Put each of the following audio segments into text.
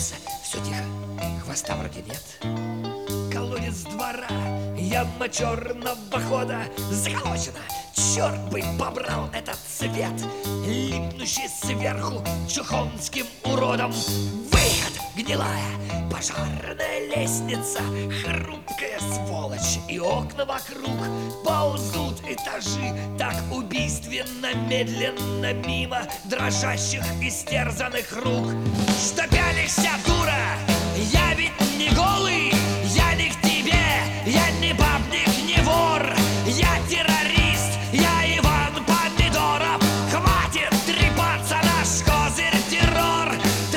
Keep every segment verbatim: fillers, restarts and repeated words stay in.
огляделся. Все тихо, хвоста вроде нет. Колодец двора, яма черного хода заколочена. Черт бы побрал этот цвет, липнущий сверху чухонским уродом. Выход, гнилая пожарная лестница, хрупкая сволочь, и окна вокруг ползут этажи так убийственно медленно мимо дрожащих истерзанных рук. Что пялишься, дура? Я ведь не голый, я не к тебе, я не бабник, не вор, я террорист, я Иван Помидоров. Хватит трепаться, наш козырь террор.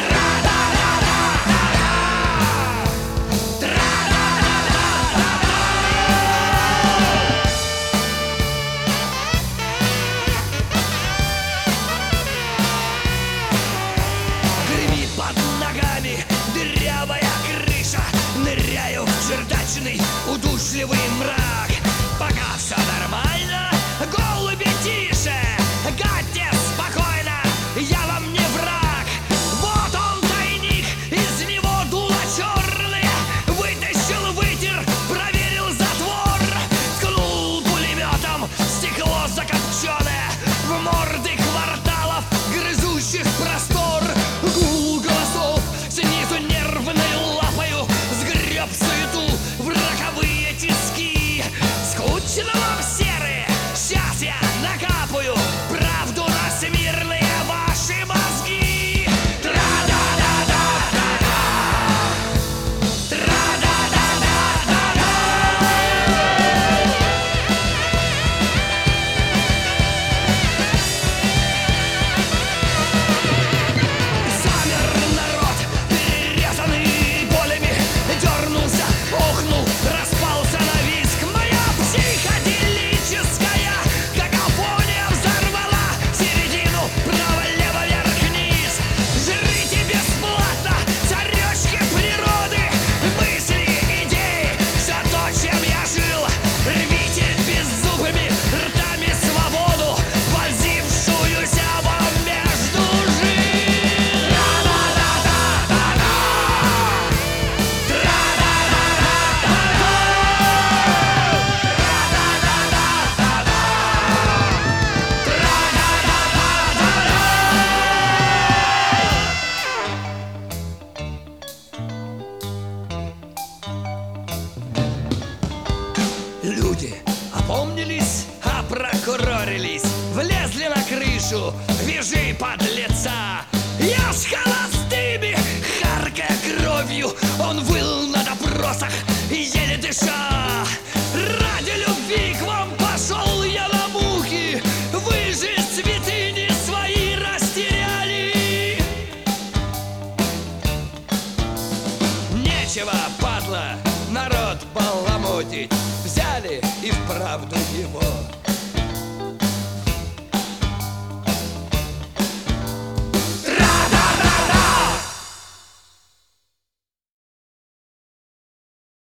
Гремит под ногами дырявая крыша, ныряю в чердачный удушливый мрак. Пока все нормально, голуби тише, гадьте спокойно, я вам не враг. Вот он тайник, из него дуло черные, вытащил, вытер, проверил затвор, ткнул пулеметом в стекло закопченное, в морды кварталов грызущих простор. Гул голосов снизу нервной лапою сгреб суету в роковые тиски. Скучно вам, серые, сейчас я накапаю правду на смирные ваши мозги. Тра-да-да-да-да-да, тра-да-да-да-да-да. Замер народ, перерезанный болями, дернулся, охнул, распался на виск. Моя психоделическая какофония взорвала середину, право-лево, вверх-вниз. Жрите бесплатно царечки природы, мысли, идеи, все то, чем я жил. Рвите беззубыми ртами свободу, вонзившуюся вам между жил. Тра-да-да-да-да-да, люди опомнились, опрокурорились, влезли на крышу, вяжи подлеца. Я с холостыми, харкая кровью, он выл на допросах, еле дыша. Ради любви к вам пошел я на муки, вы же святыни свои растеряли. Нечего, падла, народ баламутить, взяли и вправду его